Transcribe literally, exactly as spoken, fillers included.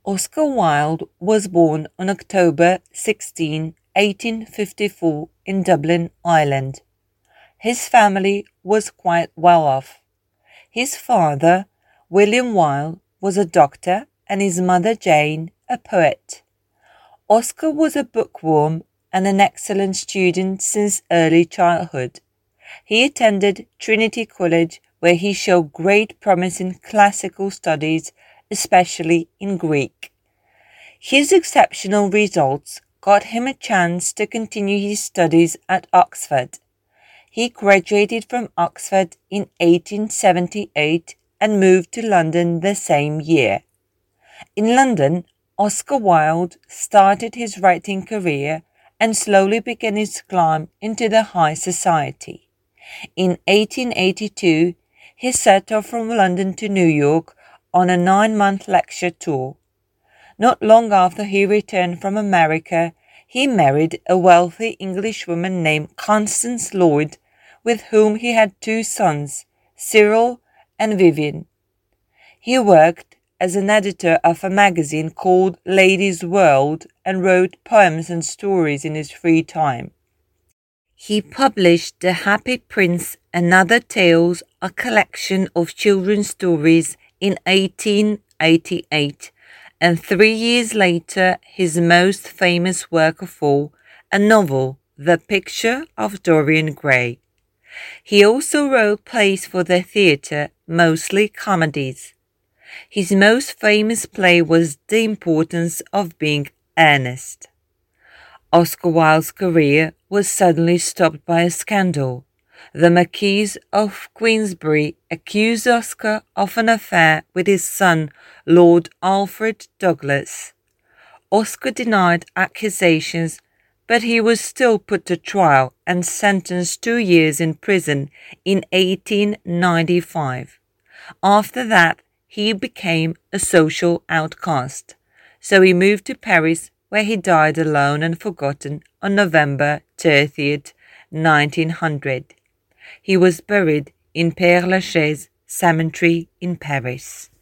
Oscar Wilde was born on October sixteenth, eighteen fifty-four in Dublin, Ireland. His family was quite well off. His father, William Wilde, was a doctor and his mother Jane a poet. Oscar was a bookworm and an excellent student since early childhood. He attended Trinity College, where he showed great promise in classical studies, especially in Greek. His exceptional results got him a chance to continue his studies at Oxford. He graduated from Oxford in eighteen seventy-eight and moved to London the same year. In London, Oscar Wilde started his writing career and slowly began his climb into the high society. In eighteen eighty-two, he set off from London to New York on a nine-month lecture tour. Not long after he returned from America, he married a wealthy Englishwoman named Constance Lloyd, with whom he had two sons, Cyril and Vivian. He worked as an editor of a magazine called Ladies' World and wrote poems and stories in his free time. He published The Happy Prince and Other Tales, a collection of children's stories, in eighteen eighty-eight, and three years later his most famous work of all, a novel, The Picture of Dorian Gray. He also wrote plays for the theatre, mostly comedies. His most famous play was The Importance of Being Earnest. Oscar Wilde's career was suddenly stopped by a scandal. The Marquis of Queensberry accused Oscar of an affair with his son, Lord Alfred Douglas. Oscar denied accusations, but he was still put to trial and sentenced two years in prison in eighteen ninety-five. After that, he became a social outcast, so he moved to Paris, where he died alone and forgotten on November thirtieth, nineteen hundred. He was buried in Père Lachaise Cemetery in Paris.